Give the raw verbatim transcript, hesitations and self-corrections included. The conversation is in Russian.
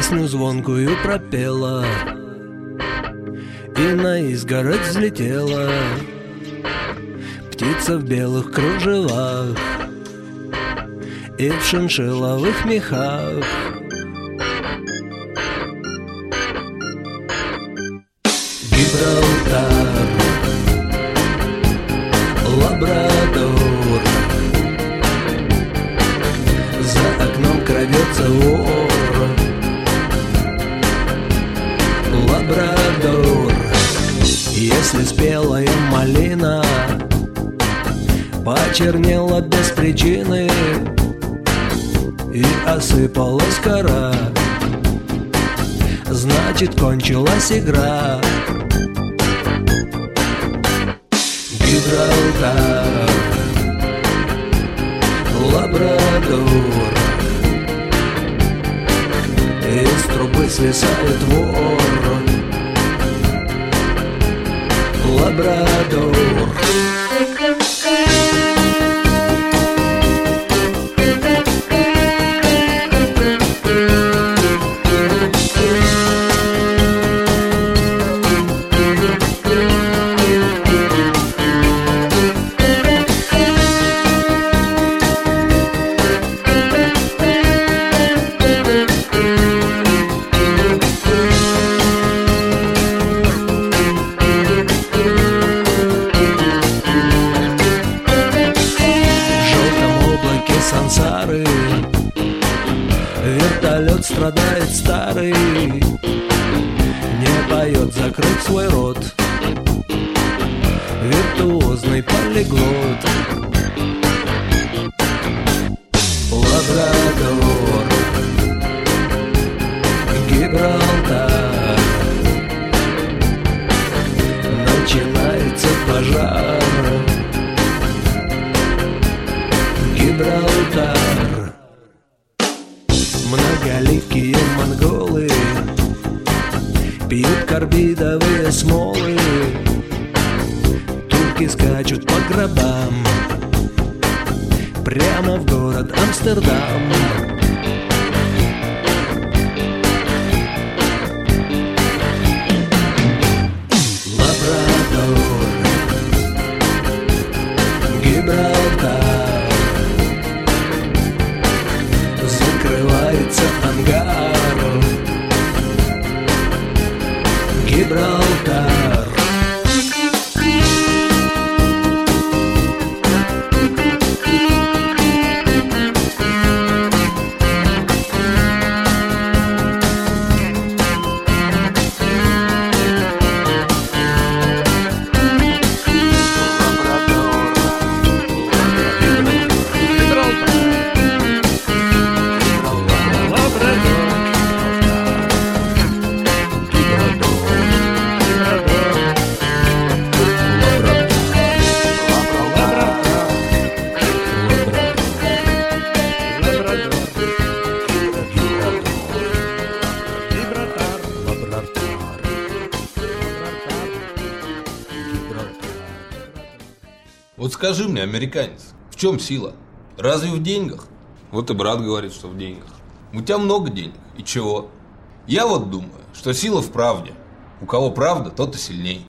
песню звонкую пропела и на изгородь взлетела птица в белых кружевах и в шиншилловых мехах. Гибралтар, Лабрадор, за окном крадется вор. Лабрадор, если спелая малина почернела без причины и осыпалась кора, значит, кончилась игра. Гибралтар, Лабрадор, из трубы свисает вор. Лабрадор. Сансары вертолет страдает старый, не поет закрыть свой рот, виртуозный полиглот. Лабрадор, Гибралтар, начинается пожар. Гибралтар. Многоликие монголы пьют карбидовые смолы, турки скачут по гробам прямо в город Амстердам. Лабрадор, Гибралтар, закрывается ангар. Гибралтар. Вот скажи мне, американец, в чем сила? Разве в деньгах? Вот и брат говорит, что в деньгах. У тебя много денег, и чего? Я вот думаю, что сила в правде. У кого правда, тот и сильней.